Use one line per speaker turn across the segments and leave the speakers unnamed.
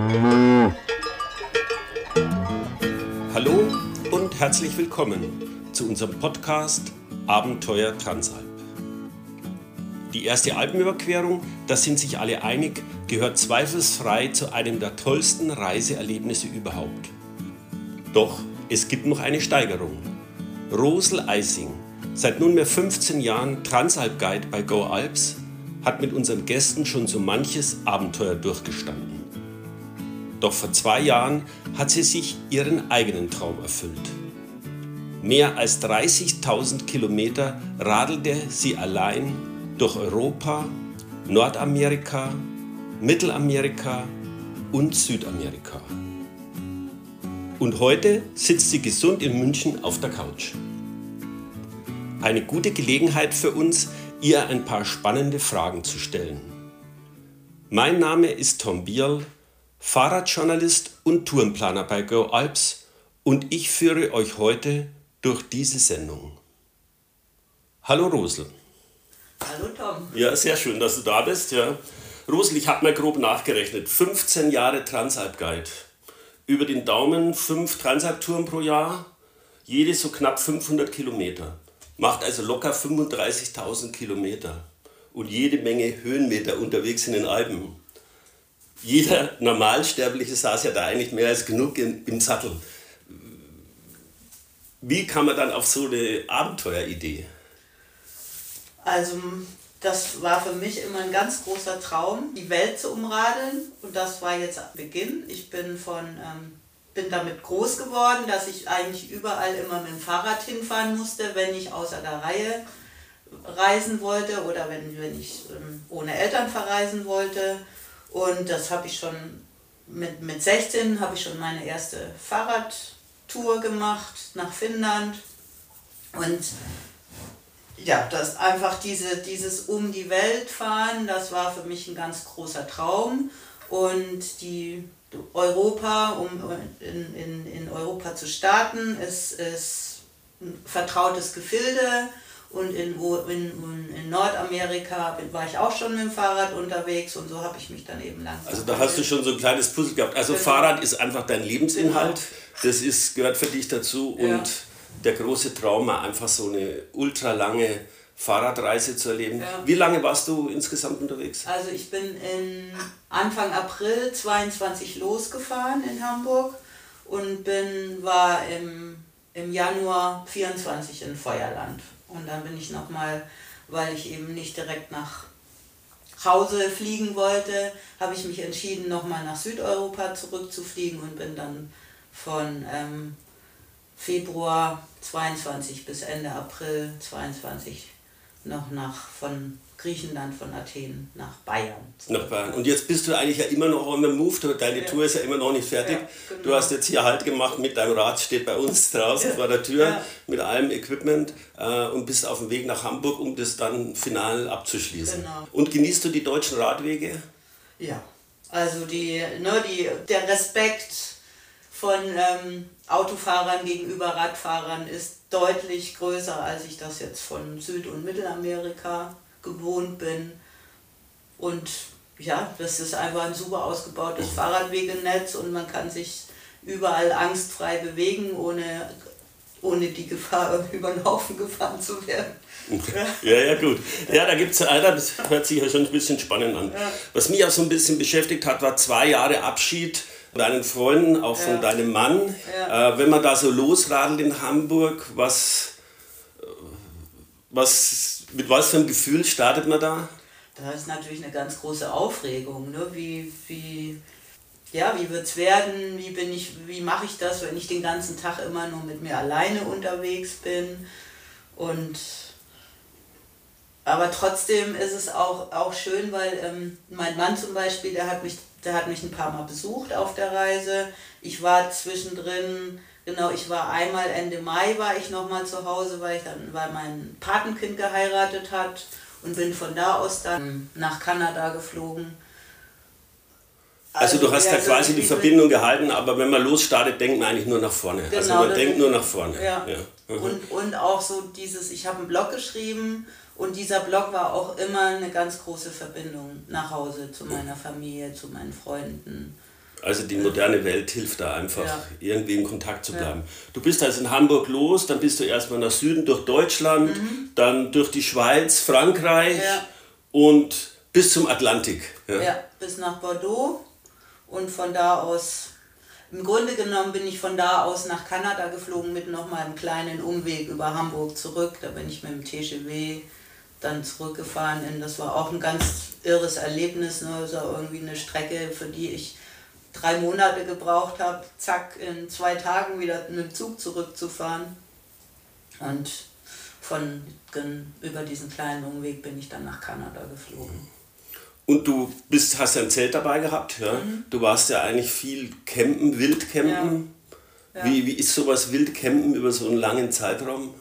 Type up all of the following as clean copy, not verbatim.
Hallo und herzlich willkommen zu unserem Podcast Abenteuer Transalp. Die erste Alpenüberquerung, da sind sich alle einig, gehört zweifelsfrei zu einem der tollsten Reiseerlebnisse überhaupt. Doch es gibt noch eine Steigerung. Rosl Eising, seit nunmehr 15 Jahren Transalp-Guide bei GoAlps, hat mit unseren Gästen schon so manches Abenteuer durchgestanden. Doch vor 2 Jahren hat sie sich ihren eigenen Traum erfüllt. Mehr als 30.000 Kilometer radelte sie allein durch Europa, Nordamerika, Mittelamerika und Südamerika. Und heute sitzt sie gesund in München auf der Couch. Eine gute Gelegenheit für uns, ihr ein paar spannende Fragen zu stellen. Mein Name ist Tom Bierl, Fahrradjournalist und Tourenplaner bei GoAlps, und ich führe euch heute durch diese Sendung. Hallo Rosl.
Hallo Tom.
Ja, sehr schön, dass du da bist. Ja. Rosl, ich habe mal grob nachgerechnet. 15 Jahre Transalp-Guide. Über den Daumen 5 Transalp-Touren pro Jahr, jede so knapp 500 Kilometer. Macht also locker 35.000 Kilometer. Und jede Menge Höhenmeter unterwegs in den Alpen. Jeder Normalsterbliche saß ja da eigentlich mehr als genug im Sattel. Wie kam man dann auf so eine Abenteueridee?
Also das war für mich immer ein ganz großer Traum, die Welt zu umradeln. Und das war jetzt Beginn. Ich bin damit groß geworden, dass ich eigentlich überall immer mit dem Fahrrad hinfahren musste, wenn ich außer der Reihe reisen wollte oder wenn ich ohne Eltern verreisen wollte. Und das habe ich schon mit 16 habe ich schon meine erste Fahrradtour gemacht nach Finnland. Und ja, das einfach dieses um die Welt fahren, das war für mich ein ganz großer Traum. Und Europa, um in Europa zu starten, ist ein vertrautes Gefilde. Und in Nordamerika war ich auch schon mit dem Fahrrad unterwegs, und so habe ich mich dann eben langsam...
Also da hast du schon so ein kleines Puzzle gehabt. Also genau. Fahrrad ist einfach dein Lebensinhalt, das gehört für dich dazu, ja. Und der große Traum, einfach so eine ultralange Fahrradreise zu erleben. Ja. Wie lange warst du insgesamt unterwegs?
Also ich bin Anfang April 22 losgefahren in Hamburg und war im Januar 24 in Feuerland. Und dann bin ich nochmal, weil ich eben nicht direkt nach Hause fliegen wollte, habe ich mich entschieden, nochmal nach Südeuropa zurückzufliegen und bin dann von Februar 22 bis Ende April 22 noch von Griechenland, von Athen nach Bayern.
Nach Bayern. Und jetzt bist du eigentlich ja immer noch on the move, deine Tour ist ja immer noch nicht fertig. Ja, genau. Du hast jetzt hier Halt gemacht mit deinem Rad, steht bei uns draußen vor der Tür, mit allem Equipment, und bist auf dem Weg nach Hamburg, um das dann final abzuschließen. Genau. Und genießt du die deutschen Radwege?
Ja, also der Respekt von Autofahrern gegenüber Radfahrern ist deutlich größer, als ich das jetzt von Süd- und Mittelamerika gewohnt bin. Und ja, das ist einfach ein super ausgebautes Fahrradwegenetz und man kann sich überall angstfrei bewegen, ohne die Gefahr, über den Haufen gefahren zu werden.
Ja, gut. Ja, das hört sich ja schon ein bisschen spannend an. Ja. Was mich auch so ein bisschen beschäftigt hat, war 2 Jahre Abschied von deinen Freunden, auch von deinem Mann. Ja. Wenn man da so losradelt in Hamburg, mit was für einem Gefühl startet man da?
Da ist natürlich eine ganz große Aufregung. Ne? Wie wird es werden? Wie mache ich das, wenn ich den ganzen Tag immer nur mit mir alleine unterwegs bin? Aber trotzdem ist es auch schön, weil mein Mann zum Beispiel, der hat mich ein paar Mal besucht auf der Reise. Ich war zwischendrin... Genau, ich war einmal Ende Mai war ich nochmal zu Hause, weil mein Patenkind geheiratet hat, und bin von da aus dann nach Kanada geflogen.
Also du hast ja quasi die Verbindung gehalten, aber wenn man losstartet, denkt man eigentlich nur nach vorne. Genau, also man denkt nur nach vorne.
Ja. Ja. Und auch so ich habe einen Blog geschrieben, und dieser Blog war auch immer eine ganz große Verbindung nach Hause, zu meiner Familie, zu meinen Freunden.
Also die moderne Welt hilft da einfach, irgendwie in Kontakt zu bleiben. Du bist also in Hamburg los, dann bist du erstmal nach Süden durch Deutschland, dann durch die Schweiz, Frankreich und bis zum Atlantik.
Ja, bis nach Bordeaux und von da aus, im Grunde genommen bin ich von da aus nach Kanada geflogen mit nochmal einem kleinen Umweg über Hamburg zurück. Da bin ich mit dem TGV dann zurückgefahren. Das war auch ein ganz irres Erlebnis, ne? So irgendwie eine Strecke, für die ich 3 Monate gebraucht habe, zack, in 2 Tagen wieder mit dem Zug zurückzufahren. Und über diesen kleinen Umweg bin ich dann nach Kanada geflogen.
Und du hast ja ein Zelt dabei gehabt, ja? Du warst ja eigentlich viel campen, Wildcampen. Ja. Wie ist sowas Wildcampen über so einen langen Zeitraum?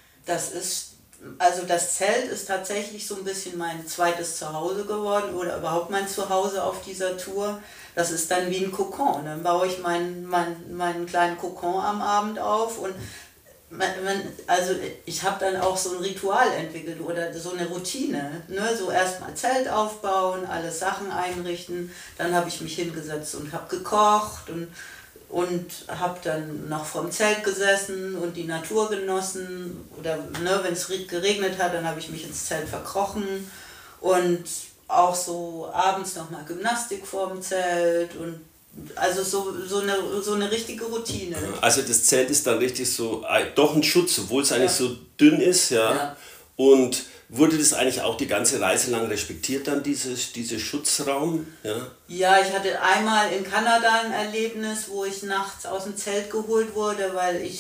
Also das Zelt ist tatsächlich so ein bisschen mein zweites Zuhause geworden oder überhaupt mein Zuhause auf dieser Tour. Das ist dann wie ein Kokon. Dann baue ich meinen kleinen Kokon am Abend auf und also ich habe dann auch so ein Ritual entwickelt oder so eine Routine. Ne? So erstmal Zelt aufbauen, alle Sachen einrichten, dann habe ich mich hingesetzt und habe gekocht und habe dann noch vorm Zelt gesessen und die Natur genossen. Oder ne, wenn es geregnet hat, dann habe ich mich ins Zelt verkrochen und auch so abends nochmal Gymnastik vorm Zelt und also so eine richtige Routine.
Also das Zelt ist dann richtig so, doch ein Schutz, obwohl es eigentlich so dünn ist. Ja. Und wurde das eigentlich auch die ganze Reise lang respektiert, dann dieser Schutzraum? Ja,
ich hatte einmal in Kanada ein Erlebnis, wo ich nachts aus dem Zelt geholt wurde,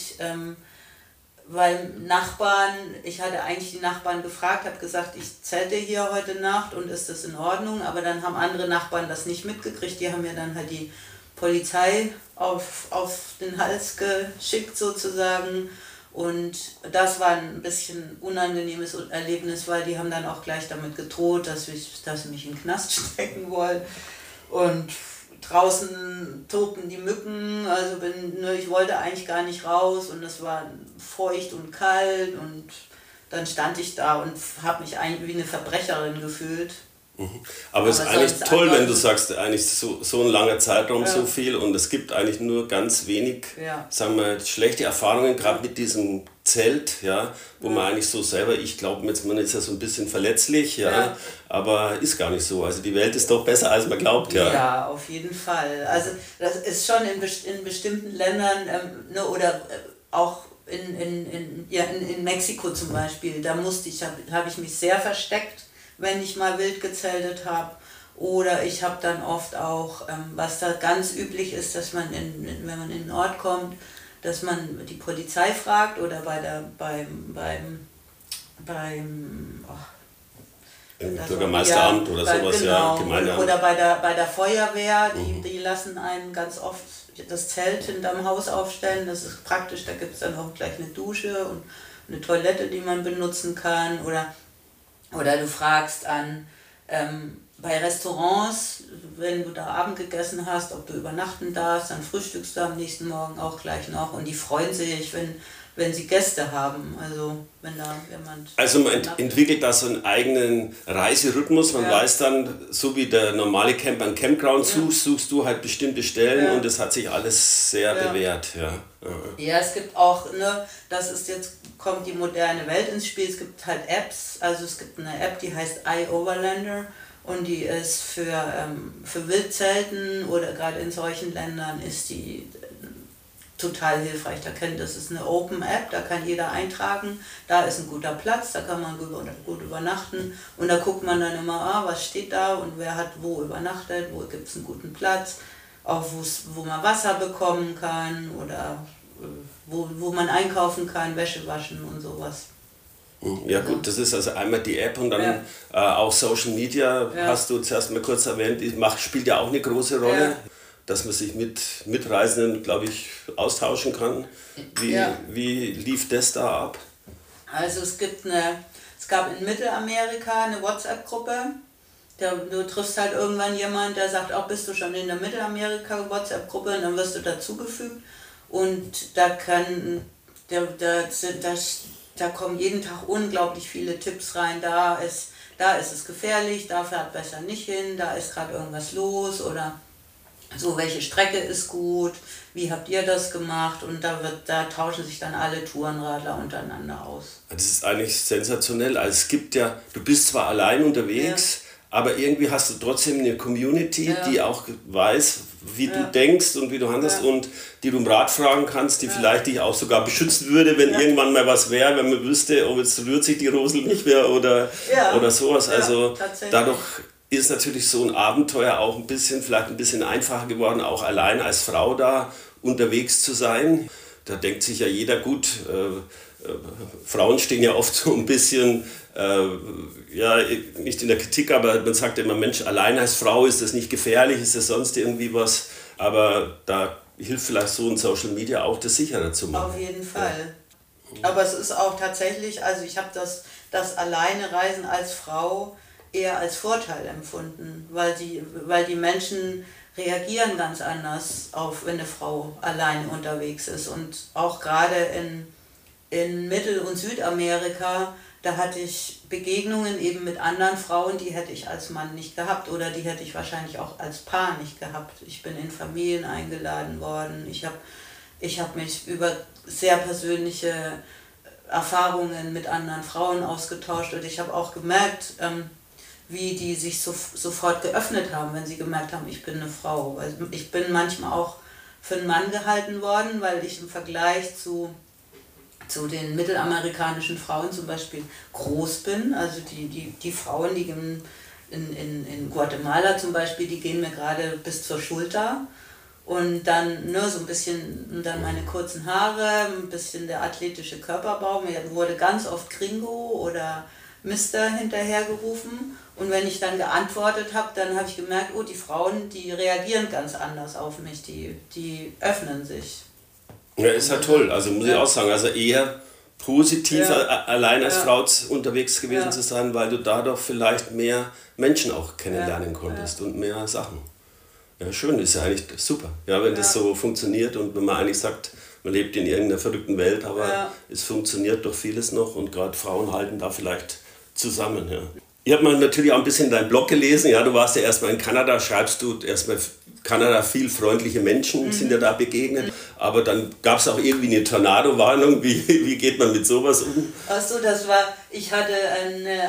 weil Nachbarn, ich hatte eigentlich die Nachbarn gefragt, habe gesagt, ich zelte hier heute Nacht und ist das in Ordnung, aber dann haben andere Nachbarn das nicht mitgekriegt, die haben mir dann halt die Polizei auf den Hals geschickt sozusagen und das war ein bisschen unangenehmes Erlebnis, weil die haben dann auch gleich damit gedroht, dass sie mich in den Knast stecken wollen und draußen tobten die Mücken, also ich wollte eigentlich gar nicht raus und es war feucht und kalt und dann stand ich da und habe mich eigentlich wie eine Verbrecherin gefühlt.
Aber es ist eigentlich toll, wenn du sagst, eigentlich so ein langer Zeitraum, so viel und es gibt eigentlich nur ganz wenig, sagen wir, schlechte Erfahrungen, gerade mit diesem Zelt, wo man eigentlich so selber, ich glaube, man ist ja so ein bisschen verletzlich, aber ist gar nicht so. Also die Welt ist doch besser, als man glaubt.
Ja, auf jeden Fall. Also das ist schon in bestimmten Ländern oder auch in Mexiko zum Beispiel, da habe ich mich sehr versteckt, wenn ich mal wild gezeltet habe. Oder ich habe dann oft auch, was da ganz üblich ist, dass man, wenn man in den Ort kommt, dass man die Polizei fragt oder
im Bürgermeisteramt oder sowas,
genau,
Gemeindeamt.
Oder bei der Feuerwehr, die lassen einen ganz oft das Zelt hinterm Haus aufstellen. Das ist praktisch, da gibt es dann auch gleich eine Dusche und eine Toilette, die man benutzen kann. Oder du fragst bei Restaurants, wenn du da Abend gegessen hast, ob du übernachten darfst, dann frühstückst du am nächsten Morgen auch gleich noch und die freuen sich, wenn sie Gäste haben, also wenn da jemand...
Also man entwickelt da so einen eigenen Reiserhythmus, man weiß dann, so wie der normale Camper ein Campground suchst du halt bestimmte Stellen und das hat sich alles sehr bewährt.
Ja, es gibt auch, jetzt kommt die moderne Welt ins Spiel, es gibt halt Apps, also es gibt eine App, die heißt iOverlander und die ist für Wildzelten oder gerade in solchen Ländern ist die total hilfreich. Das ist eine Open App, da kann jeder eintragen, da ist ein guter Platz, da kann man gut übernachten und da guckt man dann immer, was steht da und wer hat wo übernachtet, wo gibt es einen guten Platz, auch wo man Wasser bekommen kann oder wo man einkaufen kann, Wäsche waschen und sowas.
Ja gut, das ist also einmal die App und dann auch Social Media, hast du zuerst mal kurz erwähnt, spielt ja auch eine große Rolle. Dass man sich mit Mitreisenden, glaube ich, austauschen kann. Wie lief das da ab?
Also es gab in Mittelamerika eine WhatsApp-Gruppe. Du triffst halt irgendwann jemanden, der sagt, bist du schon in der Mittelamerika-WhatsApp-Gruppe und dann wirst du dazugefügt. Und da kommen jeden Tag unglaublich viele Tipps rein. Da ist es gefährlich, da fährt besser nicht hin, da ist gerade irgendwas los oder so, welche Strecke ist gut, wie habt ihr das gemacht? Und da tauschen sich dann alle Tourenradler untereinander aus.
Das ist eigentlich sensationell. Also es gibt ja, du bist zwar allein unterwegs, aber irgendwie hast du trotzdem eine Community, die auch weiß, wie du denkst und wie du handelst und die du um Rat fragen kannst, die vielleicht dich auch sogar beschützen würde, wenn irgendwann mal was wäre, wenn man wüsste, oh, jetzt rührt sich die Rosel nicht mehr oder sowas. Also dadurch ist natürlich so ein Abenteuer auch vielleicht ein bisschen einfacher geworden, auch allein als Frau da unterwegs zu sein. Da denkt sich ja jeder, gut, Frauen stehen ja oft so ein bisschen, nicht in der Kritik, aber man sagt immer, Mensch, allein als Frau ist das nicht gefährlich, ist das sonst irgendwie was, aber da hilft vielleicht so ein Social Media auch, das sicherer zu machen.
Auf jeden Fall. Aber es ist auch tatsächlich, also ich habe das alleine Reisen als Frau eher als Vorteil empfunden, weil die Menschen reagieren ganz anders auf, wenn eine Frau alleine unterwegs ist. Und auch gerade in Mittel- und Südamerika, da hatte ich Begegnungen eben mit anderen Frauen, die hätte ich als Mann nicht gehabt oder die hätte ich wahrscheinlich auch als Paar nicht gehabt. Ich bin in Familien eingeladen worden, ich hab mich über sehr persönliche Erfahrungen mit anderen Frauen ausgetauscht und ich habe auch gemerkt, wie die sich sofort geöffnet haben, wenn sie gemerkt haben, ich bin eine Frau. Weil ich bin manchmal auch für einen Mann gehalten worden, weil ich im Vergleich zu den mittelamerikanischen Frauen zum Beispiel groß bin. Also die Frauen, die in Guatemala zum Beispiel, die gehen mir gerade bis zur Schulter. Und dann so ein bisschen, dann meine kurzen Haare, ein bisschen der athletische Körperbau. Mir wurde ganz oft Gringo oder Mister hinterhergerufen. Und wenn ich dann geantwortet habe, dann habe ich gemerkt, oh, die Frauen, die reagieren ganz anders auf mich, die öffnen sich.
Ja, ist ja toll. Also muss ich auch sagen, also eher positiv allein als Frau unterwegs gewesen zu sein, weil du dadurch vielleicht mehr Menschen auch kennenlernen konntest und mehr Sachen. Ja, schön, ist ja eigentlich super. Ja, wenn das so funktioniert und wenn man eigentlich sagt, man lebt in irgendeiner verrückten Welt, aber es funktioniert doch vieles noch und gerade Frauen halten da vielleicht zusammen. Ja. Ich habe mal natürlich auch ein bisschen deinen Blog gelesen. Ja, du warst ja erstmal in Kanada, schreibst du erstmal Kanada, viel freundliche Menschen sind ja da begegnet. Aber dann gab es auch irgendwie eine Tornado-Warnung. Wie geht man mit sowas um?
Achso, ich hatte eine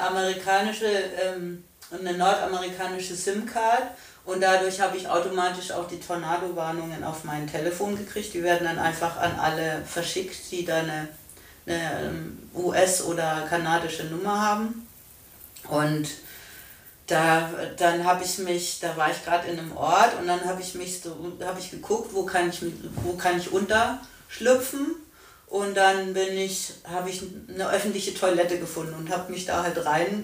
nordamerikanische SIM-Card und dadurch habe ich automatisch auch die Tornado-Warnungen auf mein Telefon gekriegt. Die werden dann einfach an alle verschickt, die da eine US- oder kanadische Nummer haben. Und da war ich gerade in einem Ort und dann habe ich geguckt, wo kann ich unterschlüpfen und dann habe ich eine öffentliche Toilette gefunden und habe mich da halt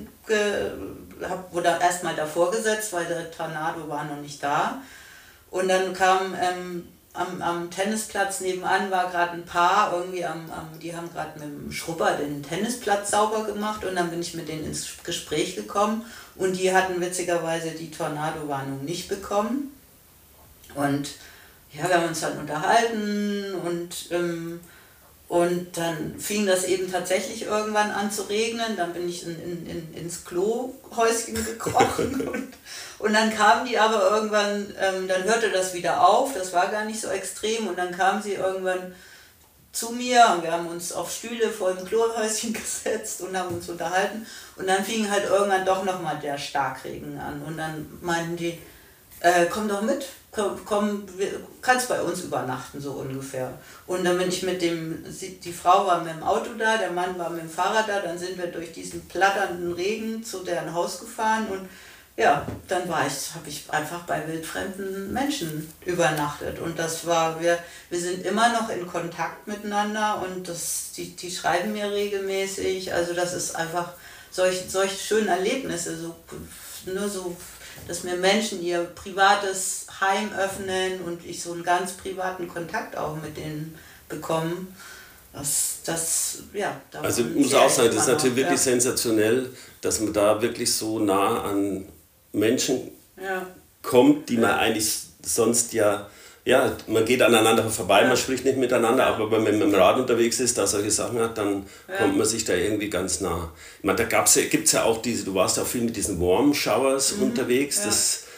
wurde erstmal davor gesetzt, weil der Tornado war noch nicht da und dann kam am Tennisplatz nebenan war gerade ein Paar, irgendwie die haben gerade mit dem Schrubber den Tennisplatz sauber gemacht und dann bin ich mit denen ins Gespräch gekommen und die hatten witzigerweise die Tornado-Warnung nicht bekommen. Und ja, wir haben uns dann unterhalten und dann fing das eben tatsächlich irgendwann an zu regnen. Dann bin ich ins Klohäuschen gekrochen und dann kamen die aber irgendwann, dann hörte das wieder auf, das war gar nicht so extrem und dann kamen sie irgendwann zu mir und wir haben uns auf Stühle vor dem Klohäuschen gesetzt und haben uns unterhalten und dann fing halt irgendwann doch nochmal der Starkregen an und dann meinten die, komm doch mit, komm, kannst bei uns übernachten, so ungefähr. Und dann bin ich die Frau war mit dem Auto da, der Mann war mit dem Fahrrad da, dann sind wir durch diesen platternden Regen zu deren Haus gefahren und ja, dann habe ich einfach bei wildfremden Menschen übernachtet und wir sind immer noch in Kontakt miteinander und die schreiben mir regelmäßig, also das ist einfach solche schönen Erlebnisse, dass mir Menschen ihr privates Heim öffnen und ich so einen ganz privaten Kontakt auch mit denen bekomme.
Also ich muss auch sagen, das ist natürlich wirklich sensationell, dass man da wirklich so nah an Menschen kommt, die man eigentlich sonst man geht aneinander vorbei, man spricht nicht miteinander, aber wenn man mit dem Rad unterwegs ist, da solche Sachen hat, dann kommt man sich da irgendwie ganz nah. Ich meine, da gibt es ja auch du warst ja auch viel mit diesen Warm Showers unterwegs, das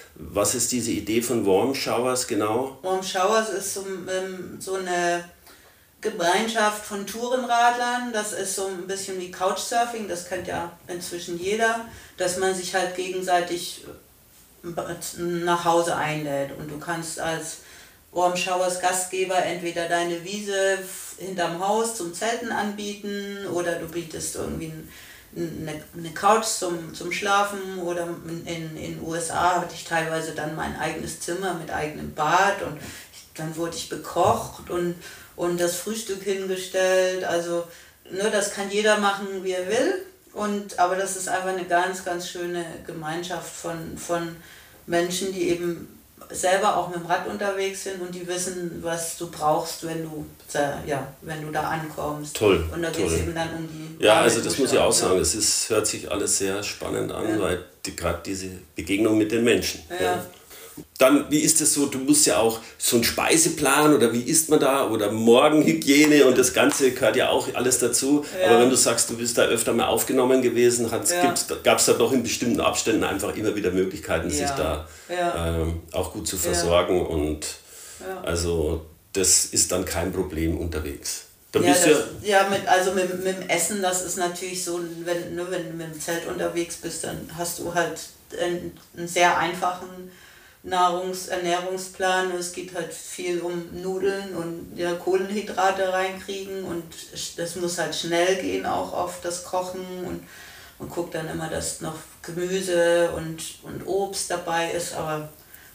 Was ist diese Idee von Warm Showers genau?
Warm Showers ist so eine Gemeinschaft von Tourenradlern. Das ist so ein bisschen wie Couchsurfing, das kennt ja inzwischen jeder, dass man sich halt gegenseitig nach Hause einlädt. Und du kannst als Warm Showers Gastgeber entweder deine Wiese hinterm Haus zum Zelten anbieten oder du bietest irgendwie eine Couch zum Schlafen, oder in den USA hatte ich teilweise dann mein eigenes Zimmer mit eigenem Bad und dann wurde ich bekocht und das Frühstück hingestellt. Also das kann jeder machen, wie er will. Aber das ist einfach eine ganz, ganz schöne Gemeinschaft von Menschen, die eben selber auch mit dem Rad unterwegs sind und die wissen, was du brauchst, wenn du da ankommst.
Toll.
Und da geht es eben dann um die...
Ja, also das muss ich auch sagen, hört sich alles sehr spannend an, weil gerade diese Begegnung mit den Menschen. Ja. Dann, wie ist es so, du musst ja auch so einen Speiseplan oder wie isst man da oder Morgenhygiene und das Ganze gehört ja auch alles dazu. Ja. Aber wenn du sagst, du bist da öfter mal aufgenommen gewesen, gab es da doch in bestimmten Abständen einfach immer wieder Möglichkeiten, sich da auch gut zu versorgen und also das ist dann kein Problem unterwegs.
Mit dem Essen, das ist natürlich so, wenn du mit dem Zelt unterwegs bist, dann hast du halt einen sehr einfachen Ernährungsplan. Es geht halt viel um Nudeln und Kohlenhydrate reinkriegen und das muss halt schnell gehen, auch auf das Kochen, und man guckt dann immer, dass noch Gemüse und Obst dabei ist, aber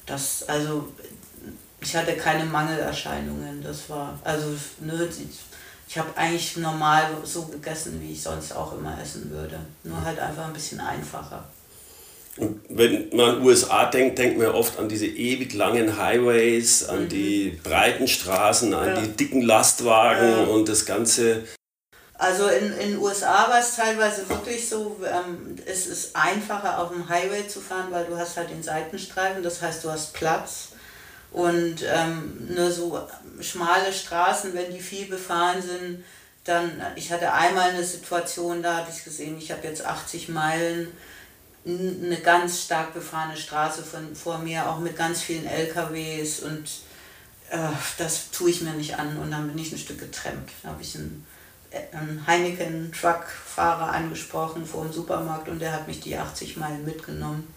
ich hatte keine Mangelerscheinungen. Das war, ich habe eigentlich normal so gegessen, wie ich sonst auch immer essen würde, nur halt einfach ein bisschen einfacher.
Und wenn man an USA denkt, denkt man oft an diese ewig langen Highways, an die breiten Straßen, an die dicken Lastwagen und das Ganze.
Also in den USA war es teilweise wirklich so, es ist einfacher auf dem Highway zu fahren, weil du hast halt den Seitenstreifen, das heißt du hast Platz. Und nur so schmale Straßen, wenn die viel befahren sind, ich hatte einmal eine Situation, da habe ich gesehen, ich habe jetzt 80 Meilen, eine ganz stark befahrene Straße vor mir, auch mit ganz vielen LKWs, und das tue ich mir nicht an, und dann bin ich ein Stück getrennt. Da habe ich einen Heineken-Truck-Fahrer angesprochen vor dem Supermarkt und der hat mich die 80 Meilen mitgenommen.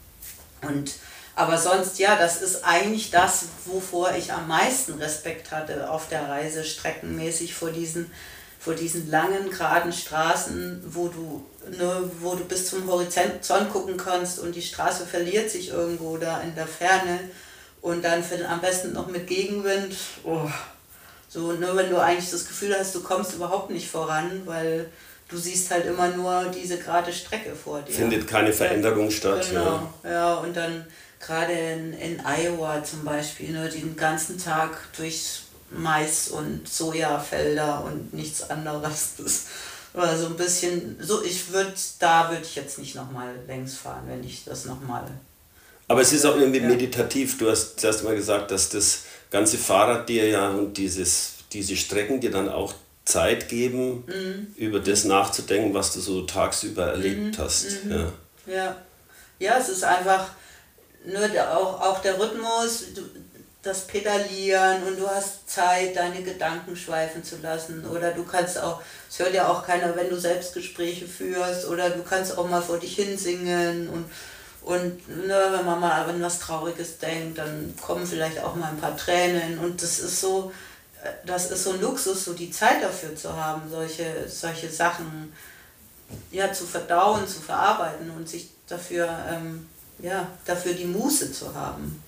Aber sonst, das ist eigentlich das, wovor ich am meisten Respekt hatte auf der Reise, streckenmäßig vor diesen langen, geraden Straßen, wo du bis zum Horizont gucken kannst und die Straße verliert sich irgendwo da in der Ferne und dann am besten noch mit Gegenwind. Wenn du eigentlich das Gefühl hast, du kommst überhaupt nicht voran, weil du siehst halt immer nur diese gerade Strecke vor dir.
Findet keine Veränderung statt.
Genau, und dann gerade in Iowa zum Beispiel, den ganzen Tag durchs Mais- und Sojafelder und nichts anderes. Das war so ein bisschen, da würde ich jetzt nicht nochmal längs fahren, wenn ich das nochmal...
Aber es ist auch irgendwie meditativ. Du hast zuerst mal gesagt, dass das ganze Fahrrad dir und diese Strecken dir dann auch Zeit geben, über das nachzudenken, was du so tagsüber erlebt hast. Ja, es ist einfach auch der Rhythmus, das Pedalieren, und du hast Zeit, deine Gedanken schweifen zu lassen, oder du kannst auch, es hört ja auch keiner, wenn du Selbstgespräche führst, oder du kannst auch mal vor dich hinsingen und wenn man mal an was Trauriges denkt, dann kommen vielleicht auch mal ein paar Tränen, und das ist so ein Luxus, so die Zeit dafür zu haben, solche Sachen zu verdauen, zu verarbeiten und sich dafür die Muße zu haben.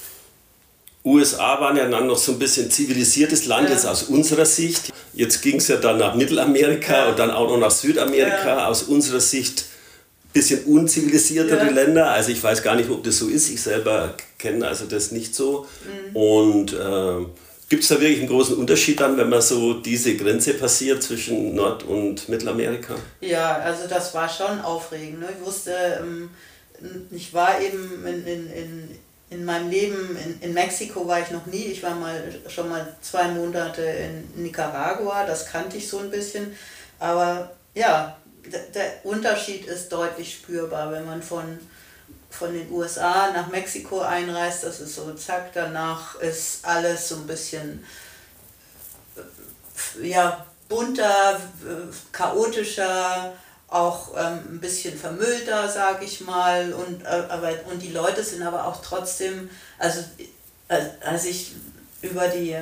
USA waren ja dann noch so ein bisschen zivilisiertes Land, jetzt aus unserer Sicht. Jetzt ging es ja dann nach Mittelamerika und dann auch noch nach Südamerika. Aus unserer Sicht ein bisschen unzivilisiertere Länder. Also ich weiß gar nicht, ob das so ist. Ich selber kenne also das nicht so. Und gibt es da wirklich einen großen Unterschied dann, wenn man so diese Grenze passiert zwischen Nord- und Mittelamerika?
Ja, also das war schon aufregend. Ne? Ich wusste, ich war eben in meinem Leben, in Mexiko war ich noch nie. Ich war schon mal 2 Monate in Nicaragua, das kannte ich so ein bisschen. Aber der Unterschied ist deutlich spürbar, wenn man von von den USA nach Mexiko einreist, das ist so zack, danach ist alles so ein bisschen bunter, chaotischer, auch ein bisschen vermüllter, sage ich mal. Und die Leute sind aber auch trotzdem, also als ich über die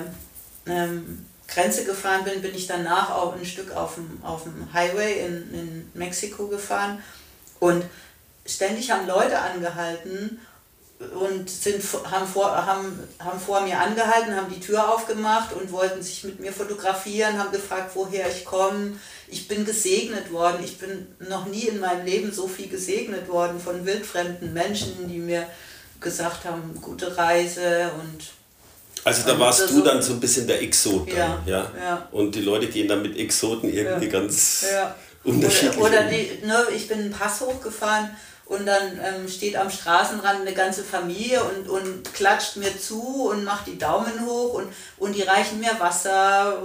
Grenze gefahren bin, bin ich danach auch ein Stück auf dem Highway in Mexiko gefahren und ständig haben Leute angehalten und haben vor mir angehalten, haben die Tür aufgemacht und wollten sich mit mir fotografieren, haben gefragt, woher ich komme. Ich bin gesegnet worden. Ich bin noch nie in meinem Leben so viel gesegnet worden von wildfremden Menschen, die mir gesagt haben, gute Reise und...
Also da warst du dann so ein bisschen der Exot dann,
ja?
Und die Leute gehen dann mit Exoten irgendwie ganz unterschiedlich
oder ich bin einen Pass hochgefahren und dann steht am Straßenrand eine ganze Familie und klatscht mir zu und macht die Daumen hoch und die reichen mir Wasser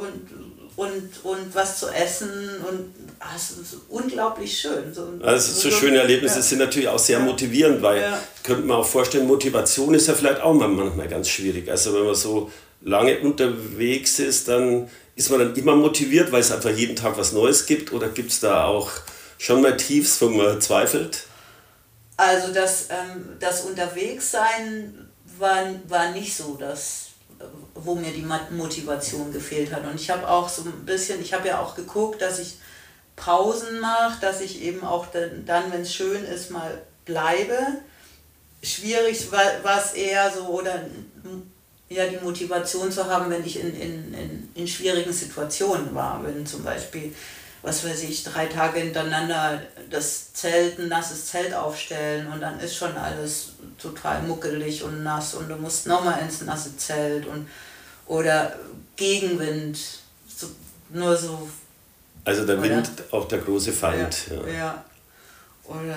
und was zu essen und es ist unglaublich schön.
So schöne Erlebnisse sind natürlich auch sehr motivierend, weil könnte man auch vorstellen, Motivation ist ja vielleicht auch manchmal ganz schwierig. Also wenn man so lange unterwegs ist, dann ist man dann immer motiviert, weil es einfach jeden Tag was Neues gibt, oder gibt es da auch schon mal Tiefs, wo man zweifelt?
Also das Unterwegssein war nicht so, wo mir die Motivation gefehlt hat. Und ich habe auch so ein bisschen, ich habe ja auch geguckt, dass ich Pausen mache, dass ich eben auch dann, wenn es schön ist, mal bleibe. Schwierig war es eher so, oder die Motivation zu haben, wenn ich in schwierigen Situationen war, wenn zum Beispiel, was weiß ich, 3 Tage hintereinander ein nasses Zelt aufstellen und dann ist schon alles total muckelig und nass und du musst nochmal ins nasse Zelt oder Gegenwind, nur so.
Also der Wind, auch der große Feind.
Ja. Oder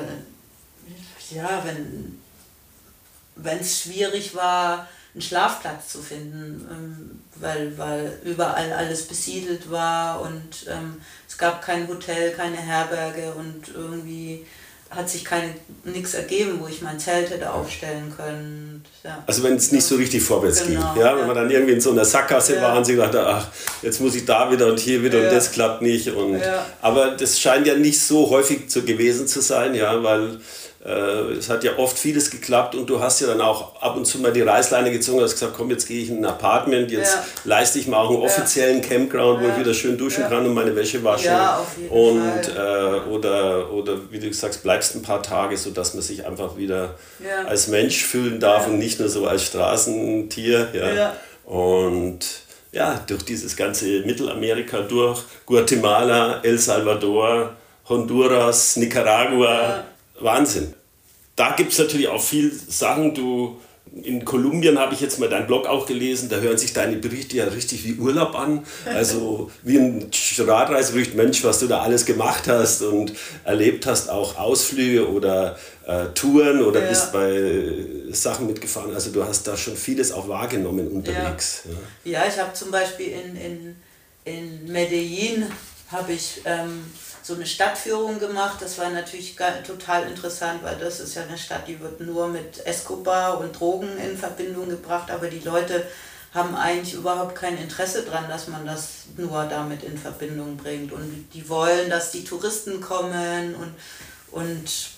wenn es schwierig war, einen Schlafplatz zu finden, weil überall alles besiedelt war und es gab kein Hotel, keine Herberge und irgendwie hat sich nichts ergeben, wo ich mein Zelt hätte aufstellen können. Ja.
Also wenn es nicht so richtig vorwärts ging, wenn man dann irgendwie in so einer Sackgasse war und sich dachte, ach, jetzt muss ich da wieder und hier wieder und das klappt nicht. Aber das scheint ja nicht so häufig gewesen zu sein, weil es hat ja oft vieles geklappt und du hast ja dann auch ab und zu mal die Reißleine gezogen und hast gesagt, komm, jetzt gehe ich in ein Apartment, jetzt leiste ich mal auch einen offiziellen Campground, wo ich wieder schön duschen kann und meine Wäsche waschen.
Ja, auf jeden Fall.
Oder wie du sagst, bleibst ein paar Tage, sodass man sich einfach wieder als Mensch fühlen darf und nicht nur so als Straßentier. Und durch dieses ganze Mittelamerika durch, Guatemala, El Salvador, Honduras, Nicaragua, Wahnsinn. Da gibt es natürlich auch viel Sachen. In Kolumbien habe ich jetzt mal deinen Blog auch gelesen, da hören sich deine Berichte ja richtig wie Urlaub an. Also wie ein Radreisebericht, Mensch, was du da alles gemacht hast und erlebt hast, auch Ausflüge oder Touren oder bist bei Sachen mitgefahren. Also du hast da schon vieles auch wahrgenommen unterwegs.
Ja, ich habe zum Beispiel in Medellin habe ich so eine Stadtführung gemacht. Das war natürlich total interessant, weil das ist ja eine Stadt, die wird nur mit Escobar und Drogen in Verbindung gebracht, aber die Leute haben eigentlich überhaupt kein Interesse daran, dass man das nur damit in Verbindung bringt. Und die wollen, dass die Touristen kommen und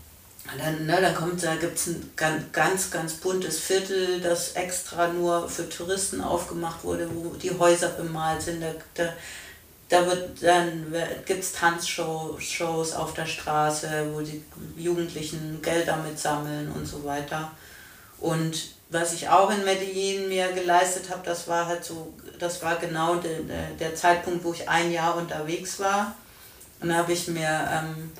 da gibt es ein ganz, ganz buntes Viertel, das extra nur für Touristen aufgemacht wurde, wo die Häuser bemalt sind. Da gibt es Tanzshows auf der Straße, wo die Jugendlichen Geld damit sammeln und so weiter. Und was ich auch in Medellin mir geleistet habe, das war genau der Zeitpunkt, wo ich 1 Jahr unterwegs war. Und da habe ich einen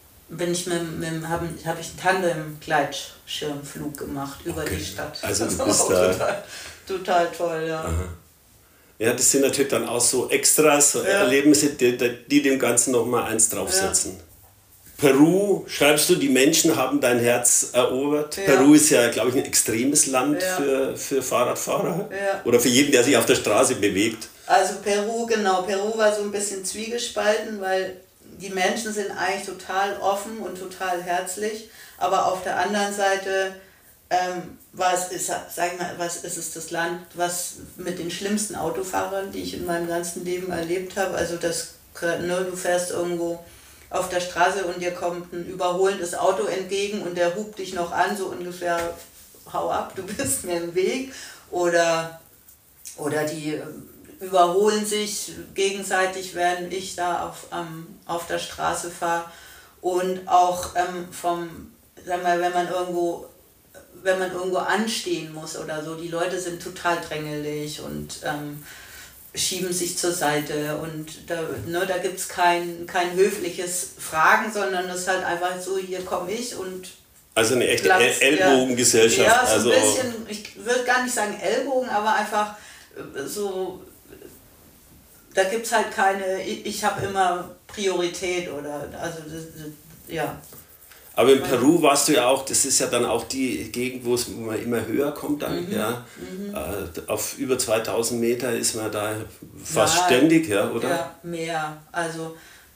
Tandem-Gleitschirmflug gemacht über die Stadt.
Also
das
du bist
war total toll, ja.
Aha. Ja, das sind natürlich dann auch so Extras, so Erlebnisse, die dem Ganzen nochmal eins draufsetzen. Ja. Peru, schreibst du, die Menschen haben dein Herz erobert. Ja. Peru ist ja, glaube ich, ein extremes Land für Fahrradfahrer oder für jeden, der sich auf der Straße bewegt.
Also Peru war so ein bisschen zwiegespalten, weil die Menschen sind eigentlich total offen und total herzlich, aber auf der anderen Seite was ist es das Land, was mit den schlimmsten Autofahrern, die ich in meinem ganzen Leben erlebt habe. Also du fährst irgendwo auf der Straße und dir kommt ein überholendes Auto entgegen und der hupt dich noch an, so ungefähr, hau ab, du bist mir im Weg. Oder die überholen sich gegenseitig, während ich da auf der Straße fahre. Und auch wenn man irgendwo anstehen muss oder so, die Leute sind total drängelig und schieben sich zur Seite und da gibt es kein höfliches Fragen, sondern es ist halt einfach so, hier komme ich und
also eine echte Ellbogengesellschaft.
Ja, so ein bisschen, ich würde gar nicht sagen Ellbogen, aber einfach so, da gibt es halt keine, ich habe immer Priorität ja.
Aber in Peru warst du ja auch, das ist ja dann auch die Gegend, wo man immer höher kommt dann, ja. Auf über 2000 Meter ist man da fast ständig, ja, oder?
Ja, mehr. Also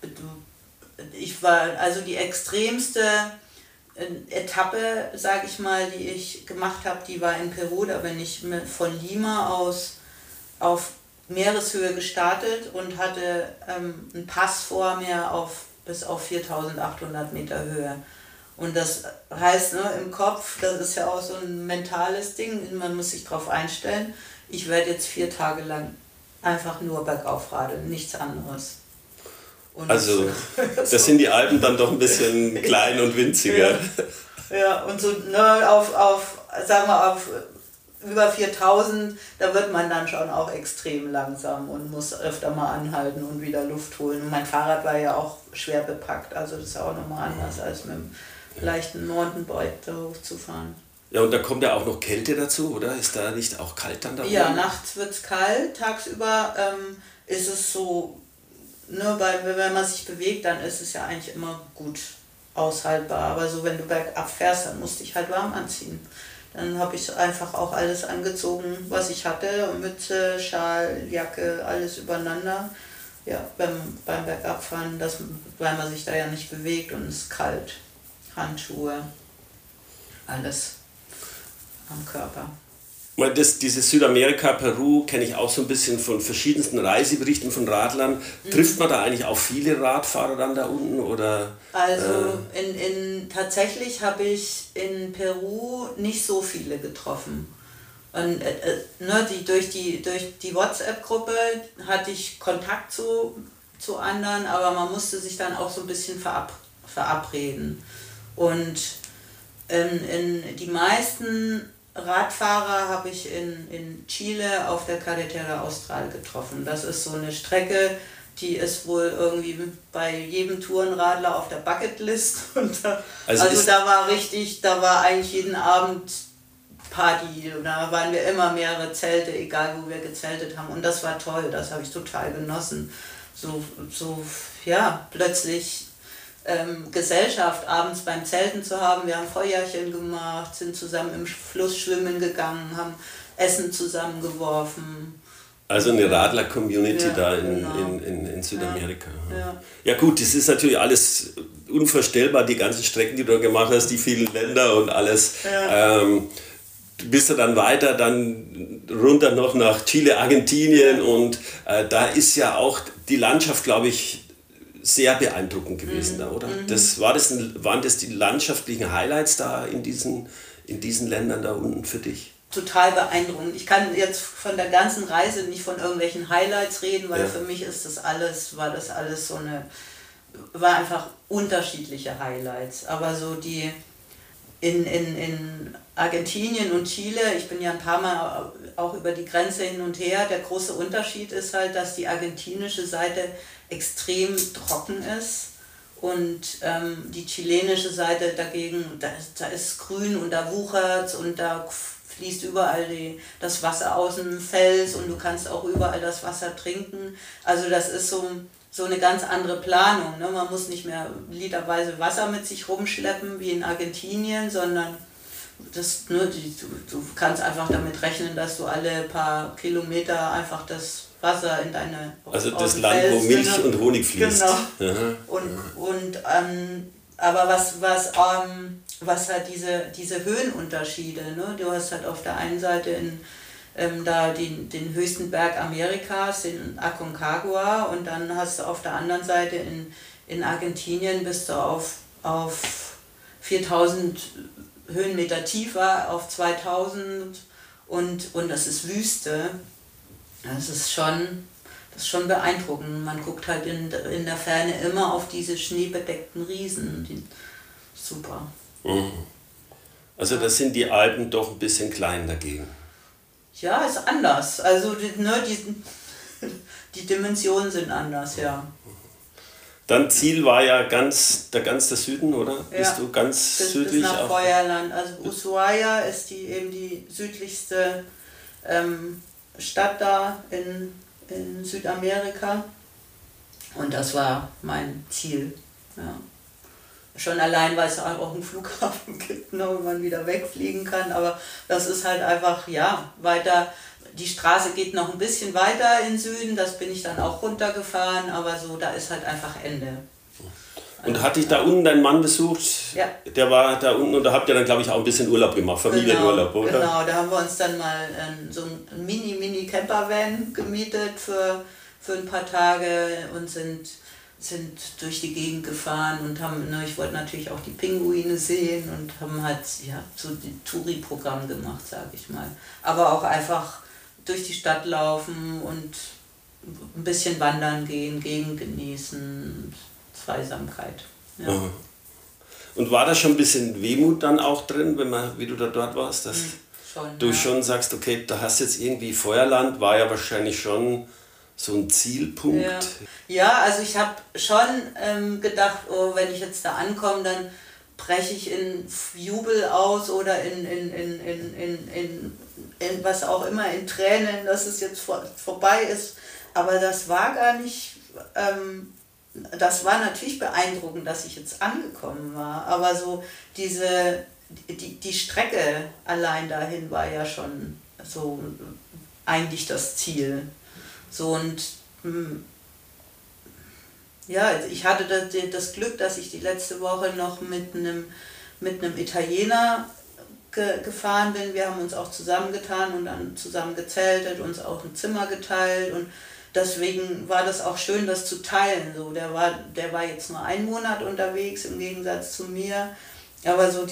die extremste Etappe, sage ich mal, die ich gemacht habe, die war in Peru. Da bin ich von Lima aus auf Meereshöhe gestartet und hatte einen Pass vor mir bis auf 4800 Meter Höhe. Und das heißt, im Kopf, das ist ja auch so ein mentales Ding, man muss sich darauf einstellen, ich werde jetzt 4 Tage lang einfach nur bergauf radeln, nichts anderes. Und
also, das sind die Alpen dann doch ein bisschen klein und winziger.
Ja, und so auf über 4000, da wird man dann schon auch extrem langsam und muss öfter mal anhalten und wieder Luft holen. Und mein Fahrrad war ja auch schwer bepackt, also das ist auch nochmal anders als mit dem leichten Mountainbike da hochzufahren.
Ja, und da kommt ja auch noch Kälte dazu, oder? Ist da nicht auch kalt dann da oben?
Ja, nachts wird es kalt, tagsüber ist es so, wenn man sich bewegt, dann ist es ja eigentlich immer gut aushaltbar. Aber so, wenn du bergab fährst, dann musste ich halt warm anziehen. Dann habe ich einfach auch alles angezogen, was ich hatte, Mütze, Schal, Jacke, alles übereinander. Ja, beim Bergabfahren, weil man sich da ja nicht bewegt und es ist kalt. Handschuhe, alles am Körper.
Dieses Südamerika, Peru kenne ich auch so ein bisschen von verschiedensten Reiseberichten von Radlern. Trifft man da eigentlich auch viele Radfahrer dann da unten? Oder,
also tatsächlich habe ich in Peru nicht so viele getroffen. Und durch die WhatsApp-Gruppe hatte ich Kontakt zu anderen, aber man musste sich dann auch so ein bisschen verabreden. Und die meisten Radfahrer habe ich in Chile auf der Carretera Austral getroffen. Das ist so eine Strecke, die ist wohl irgendwie bei jedem Tourenradler auf der Bucketlist. Und da war eigentlich jeden Abend Party. Und da waren wir immer mehrere Zelte, egal wo wir gezeltet haben. Und das war toll, das habe ich total genossen. Plötzlich Gesellschaft abends beim Zelten zu haben. Wir haben Feuerchen gemacht, sind zusammen im Fluss schwimmen gegangen, haben Essen zusammengeworfen.
Also eine Radler-Community da in Südamerika. Ja gut, das ist natürlich alles unvorstellbar, die ganzen Strecken, die du gemacht hast, die vielen Länder und alles. Du bist ja dann weiter, dann runter noch nach Chile, Argentinien und da ist ja auch die Landschaft, glaube ich, sehr beeindruckend gewesen da, oder? Waren das die landschaftlichen Highlights da in diesen Ländern da unten für dich?
Total beeindruckend. Ich kann jetzt von der ganzen Reise nicht von irgendwelchen Highlights reden, weil für mich war einfach unterschiedliche Highlights. Aber so die in Argentinien und Chile, ich bin ja ein paar Mal auch über die Grenze hin und her, der große Unterschied ist halt, dass die argentinische Seite extrem trocken ist und die chilenische Seite dagegen, da ist grün und da wuchert's und da fließt überall das Wasser aus dem Fels und du kannst auch überall das Wasser trinken. Also das ist so eine ganz andere Planung. Ne? Man muss nicht mehr literweise Wasser mit sich rumschleppen wie in Argentinien, sondern du kannst einfach damit rechnen, dass du alle paar Kilometer einfach das Wasser in deine...
Also das Land, wo Milch und Honig fließt.
Genau. Aber was was halt diese Höhenunterschiede, ne? Du hast halt auf der einen Seite da den höchsten Berg Amerikas, den Aconcagua, und dann hast du auf der anderen Seite in Argentinien bist du auf 4000 Höhenmeter tiefer, auf 2000 und das ist Wüste. Das ist schon beeindruckend. Man guckt halt in der Ferne immer auf diese schneebedeckten Riesen. Super.
Also das sind die Alpen doch ein bisschen klein dagegen.
Ja, ist anders. Also die Dimensionen sind anders, ja.
Dann Ziel war ja der Süden, oder?
Ja,
bist du ganz südlich?
Bis nach Feuerland. Also Ushuaia ist eben die südlichste Stadt da in Südamerika. Und das war mein Ziel. Ja. Schon allein, weil es auch einen Flughafen gibt, ne, wo man wieder wegfliegen kann. Aber das ist halt einfach, ja, weiter. Die Straße geht noch ein bisschen weiter in Süden, das bin ich dann auch runtergefahren, aber so, da ist halt einfach Ende.
Und hat dich da unten dein Mann besucht?
Ja.
Der war da unten und da habt ihr dann, glaube ich, auch ein bisschen Urlaub gemacht, Familienurlaub, oder?
Genau, da haben wir uns dann mal so ein Mini-Camper-Van gemietet für ein paar Tage und sind durch die Gegend gefahren und haben, ne, ich wollte natürlich auch die Pinguine sehen und haben halt so ein Touri-Programm gemacht, sag ich mal. Aber auch einfach durch die Stadt laufen und ein bisschen wandern gehen, Gegend genießen, Zweisamkeit. Ja.
Und war da schon ein bisschen Wehmut dann auch drin, wie du da dort warst, dass du schon sagst, okay, da hast jetzt irgendwie Feuerland, war ja wahrscheinlich schon so ein Zielpunkt?
Ja, also ich habe schon gedacht, oh, wenn ich jetzt da ankomme, dann breche ich in Jubel aus oder in was auch immer, in Tränen, dass es jetzt vorbei ist. Aber das war gar nicht, das war natürlich beeindruckend, dass ich jetzt angekommen war. Aber so die Strecke allein dahin war ja schon so eigentlich das Ziel. So, und ja, ich hatte das Glück, dass ich die letzte Woche noch mit einem Italiener gefahren bin. Wir haben uns auch zusammengetan und dann zusammen gezeltet, uns auch ein Zimmer geteilt und deswegen war das auch schön, das zu teilen. So, der war jetzt nur 1 Monat unterwegs im Gegensatz zu mir, aber so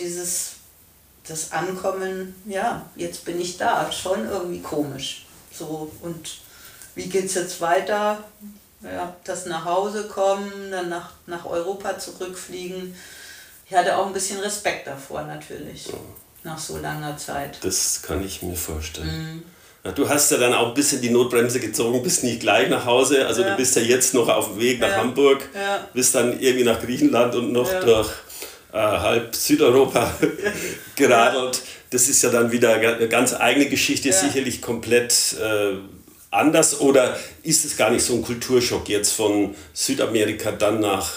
das Ankommen, ja, jetzt bin ich da, schon irgendwie komisch. So, und wie geht's jetzt weiter? Ja, das nach Hause kommen, dann nach Europa zurückfliegen. Ich hatte auch ein bisschen Respekt davor natürlich, nach so langer Zeit.
Das kann ich mir vorstellen. Ja, du hast ja dann auch ein bisschen die Notbremse gezogen, bist nicht gleich nach Hause, also du bist ja jetzt noch auf dem Weg nach Hamburg, bist dann irgendwie nach Griechenland und noch durch halb Südeuropa geradelt. Das ist ja dann wieder eine ganz eigene Geschichte, sicherlich komplett anders, oder ist es gar nicht so ein Kulturschock, jetzt von Südamerika dann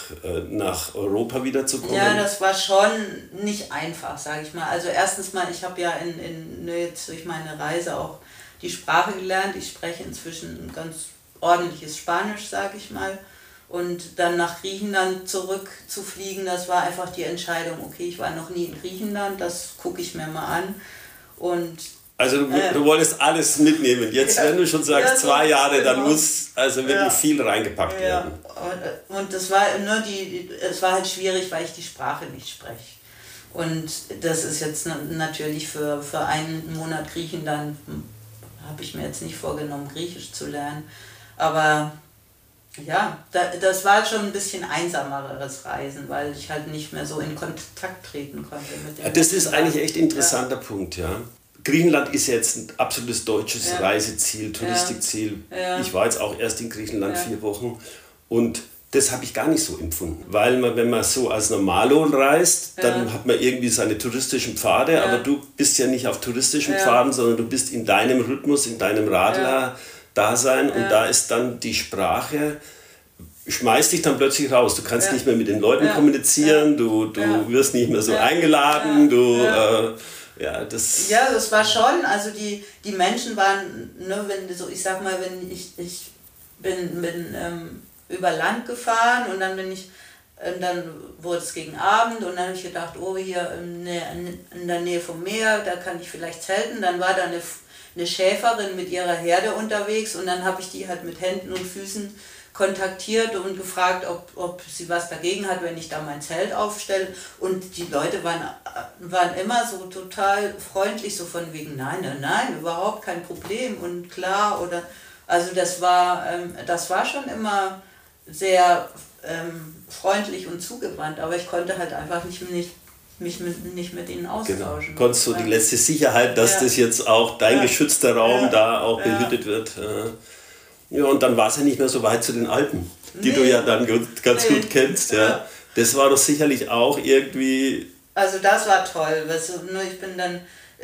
nach Europa wieder zu kommen?
Ja, das war schon nicht einfach, sage ich mal. Also erstens mal, ich habe ja jetzt durch meine Reise auch die Sprache gelernt. Ich spreche inzwischen ein ganz ordentliches Spanisch, sage ich mal. Und dann nach Griechenland zurückzufliegen, das war einfach die Entscheidung, okay, ich war noch nie in Griechenland, das gucke ich mir mal an. Und
also du wolltest alles mitnehmen. Jetzt, wenn du schon sagst, 2 Jahre, dann muss also wirklich viel reingepackt werden.
Und das war, es war halt schwierig, weil ich die Sprache nicht spreche. Und das ist jetzt natürlich für 1 Monat Griechenland, habe ich mir jetzt nicht vorgenommen, Griechisch zu lernen. Aber ja, das war schon ein bisschen einsameres Reisen, weil ich halt nicht mehr so in Kontakt treten konnte mit dem.
Das ist eigentlich echt ein interessanter Punkt, ja. Griechenland ist jetzt ein absolutes deutsches Reiseziel, Touristikziel. Ich war jetzt auch erst in Griechenland 4 Wochen und das habe ich gar nicht so empfunden. Weil wenn man so als Normalo reist, dann hat man irgendwie seine touristischen Pfade, aber du bist ja nicht auf touristischen Pfaden, sondern du bist in deinem Rhythmus, in deinem Radler-Dasein und da ist dann die Sprache, schmeißt dich dann plötzlich raus. Du kannst nicht mehr mit den Leuten kommunizieren, du wirst nicht mehr so eingeladen,
das war schon, also die Menschen waren, ne, ich sag mal, wenn ich bin über Land gefahren und dann bin ich Und dann wurde es gegen Abend und dann habe ich gedacht, oh, hier in der Nähe vom Meer, da kann ich vielleicht zelten. Dann war da eine Schäferin mit ihrer Herde unterwegs und dann habe ich die halt mit Händen und Füßen kontaktiert und gefragt, ob sie was dagegen hat, wenn ich da mein Zelt aufstelle. Und die Leute waren immer so total freundlich, so von wegen, nein, überhaupt kein Problem und klar. Oder also das war schon immer sehr freundlich und zugewandt, aber ich konnte halt einfach mich nicht mit ihnen austauschen.
Genau. Konntest du die letzte Sicherheit, dass das jetzt auch dein geschützter Raum da auch behütet wird. Ja, und dann war es ja nicht mehr so weit zu den Alpen, die du ja dann ganz gut kennst. Ja. Das war doch sicherlich auch irgendwie...
Also das war toll. Ich bin dann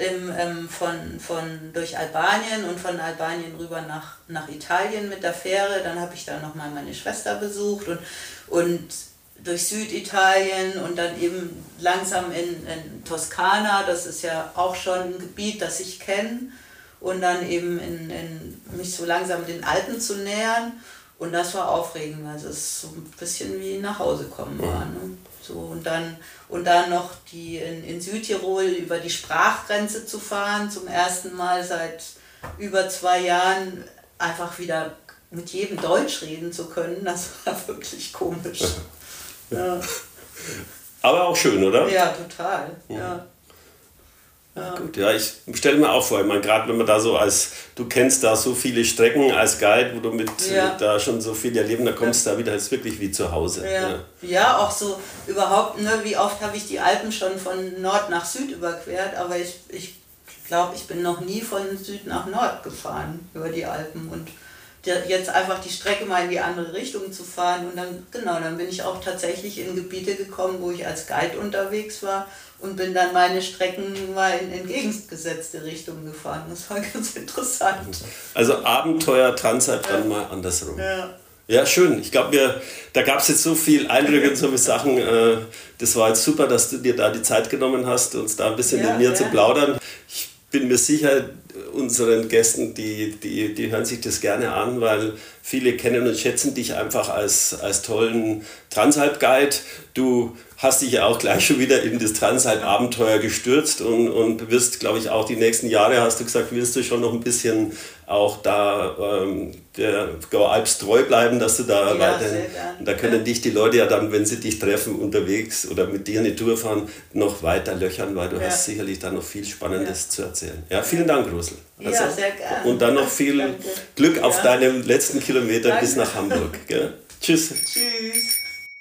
durch Albanien und von Albanien rüber nach Italien mit der Fähre. Dann habe ich da nochmal meine Schwester besucht und durch Süditalien und dann eben langsam in Toskana. Das ist ja auch schon ein Gebiet, das ich kenne. Und dann eben mich so langsam den Alpen zu nähern. Und das war aufregend, weil es so ein bisschen wie nach Hause kommen war. Ne? So, und dann noch in Südtirol über die Sprachgrenze zu fahren, zum ersten Mal seit über 2 Jahren einfach wieder mit jedem Deutsch reden zu können, das war wirklich komisch. Ja.
Aber auch schön, oder?
Ja, total. Ja.
Ja. Gut, ja, ich stelle mir auch vor, ich meine, gerade wenn man da so du kennst da so viele Strecken als Guide, wo du da schon so viel erleben, da kommst du da wieder, ist wirklich wie zu Hause.
Ja, auch so überhaupt, ne, wie oft habe ich die Alpen schon von Nord nach Süd überquert, aber ich glaube, ich bin noch nie von Süd nach Nord gefahren über die Alpen und jetzt einfach die Strecke mal in die andere Richtung zu fahren und dann bin ich auch tatsächlich in Gebiete gekommen, wo ich als Guide unterwegs war und bin dann meine Strecken mal in entgegengesetzte Richtung gefahren. Das war ganz interessant.
Also Abenteuer Transalp dann mal andersrum. Ja, schön. Ich glaube, da gab es jetzt so viel Eindrücke und so viele Sachen. Das war jetzt super, dass du dir da die Zeit genommen hast, uns da ein bisschen mit mir zu plaudern. Ich bin mir sicher, unseren Gästen, die hören sich das gerne an, weil viele kennen und schätzen dich einfach als tollen Transalp-Guide. Du hast dich ja auch gleich schon wieder in das Transalp-Abenteuer gestürzt und wirst, glaube ich, auch die nächsten Jahre, hast du gesagt, wirst du schon noch ein bisschen auch da der Go Alps treu bleiben, dass du da weiterhin, da können dich die Leute ja dann, wenn sie dich treffen unterwegs oder mit dir eine Tour fahren, noch weiter löchern, weil du hast sicherlich da noch viel Spannendes zu erzählen. Ja, vielen Dank, Rosl.
Also, ja, sehr gerne.
Und dann noch viel Glück auf deinem letzten Kilometer bis nach Hamburg. Gell? Tschüss.
Tschüss.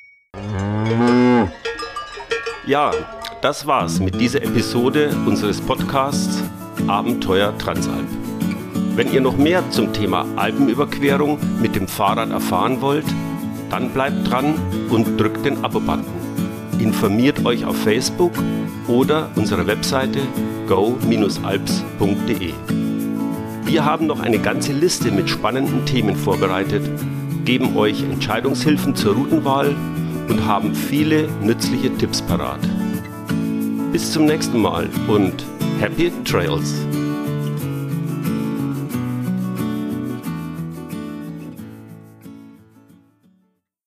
Ja, das war's mit dieser Episode unseres Podcasts Abenteuer Transalp. Wenn ihr noch mehr zum Thema Alpenüberquerung mit dem Fahrrad erfahren wollt, dann bleibt dran und drückt den Abo-Button. Informiert euch auf Facebook oder unserer Webseite go-alps.de. Wir haben noch eine ganze Liste mit spannenden Themen vorbereitet, geben euch Entscheidungshilfen zur Routenwahl und haben viele nützliche Tipps parat. Bis zum nächsten Mal und Happy Trails!